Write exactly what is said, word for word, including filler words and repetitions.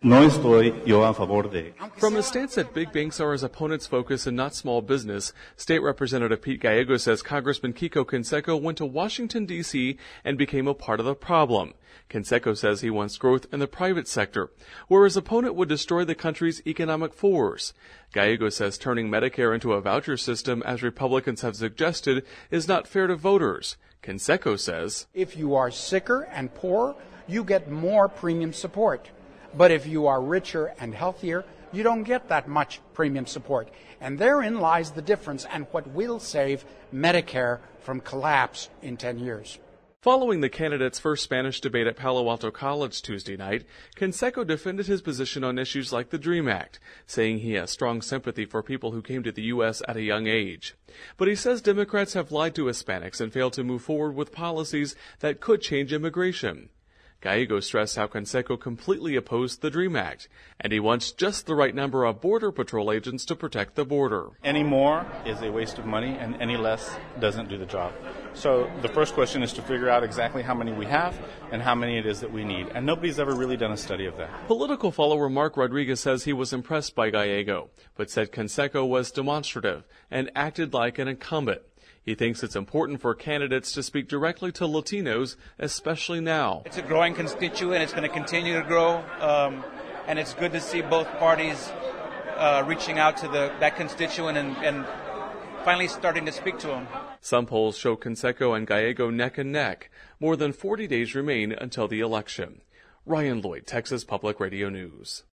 No estoy yo a favor de. From his stance that big banks are his opponent's focus and not small business, State Representative Pete Gallego says Congressman Kiko Canseco went to Washington, D C and became a part of the problem. Canseco says he wants growth in the private sector, where his opponent would destroy the country's economic force. Gallego says turning Medicare into a voucher system, as Republicans have suggested, is not fair to voters. Canseco says, if you are sicker and poorer, you get more premium support. But if you are richer and healthier, you don't get that much premium support. And therein lies the difference and what will save Medicare from collapse in ten years. Following the candidates' first Spanish debate at Palo Alto College Tuesday night, Canseco defended his position on issues like the DREAM Act, saying he has strong sympathy for people who came to the U S at a young age. But he says Democrats have lied to Hispanics and failed to move forward with policies that could change immigration. Gallego stressed how Canseco completely opposed the DREAM Act, and he wants just the right number of Border Patrol agents to protect the border. Any more is a waste of money, and any less doesn't do the job. So the first question is to figure out exactly how many we have and how many it is that we need. And nobody's ever really done a study of that. Political follower Mark Rodriguez says he was impressed by Gallego, but said Canseco was demonstrative and acted like an incumbent. He thinks it's important for candidates to speak directly to Latinos, especially now. It's a growing constituent. It's going to continue to grow. Um, and it's good to see both parties uh, reaching out to the, that constituent and, and finally starting to speak to them. Some polls show Canseco and Gallego neck and neck. More than forty days remain until the election. Ryan Lloyd, Texas Public Radio News.